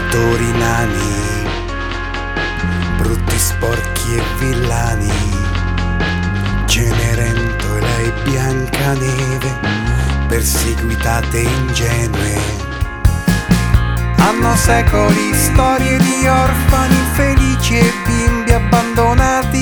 torinani, brutti, sporchi e villani, Cenerentola e Biancaneve, perseguitate ingenue. Hanno secoli storie di orfani infelici e bimbi abbandonati